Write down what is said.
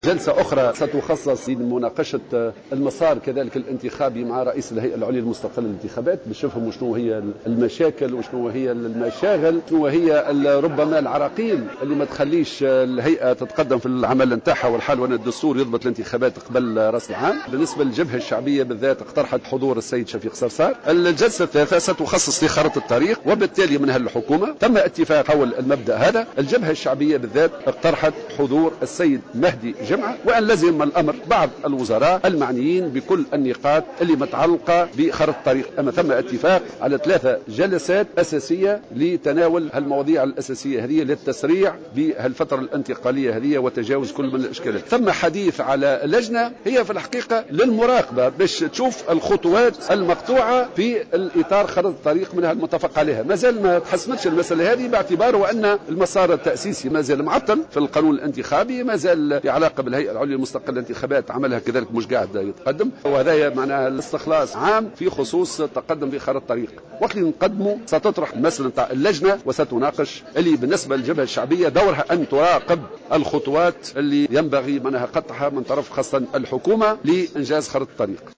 جلسة أخرى ستخصص لمناقشة المسار كذلك الانتخابي مع رئيس الهيئة العليا المستقلة للانتخابات باش نفهموا شنو هي المشاكل وشنو هي المشاغل، شنو هي ربما العراقيل اللي ما تخليش الهيئة تتقدم في العمل نتاعها، والحال وأن الدستور يضبط الانتخابات قبل رأس العام. بالنسبة للجبهة الشعبية بالذات اقترحت حضور السيد شفيق صرصار. الجلسة الثالثة ستخصص لخارطة الطريق وبالتالي منها الحكومة. تم اتفاق حول المبدأ هذا. الجبهة الشعبية بالذات اقترحت حضور السيد مهدي جمعة، وأن لزم الأمر بعض الوزراء المعنيين بكل النقاط اللي متعلقة بخارطة الطريق. أما ثم اتفاق على 3 جلسات أساسية لتناول المواضيع الأساسية هذه للتسريع بالفترة الانتقالية هذه وتجاوز كل من الإشكالات. ثم حديث على لجنة هي في الحقيقة للمراقبة باش تشوف الخطوات المقطوعة في الإطار خارطة الطريق منها المتفق عليها. ما زال ما تحسمتش المسألة هذه باعتبار وأن المسار التأسيسي ما زال معطل في القانون الانتخابي، ما زال في علاقة بالهيئة العليا المستقلة للانتخابات عملها كذلك مش قاعد يتقدم، وهذا معناها الاستخلاص عام في خصوص التقدم في خارطة الطريق. وقت اللي نقدمه ستطرح المسألة نتاع اللجنة وستناقش اللي بالنسبة للجبهة الشعبية دورها أن تراقب الخطوات اللي ينبغي منها قطعها من طرف خاصة الحكومة لإنجاز خارطة الطريق.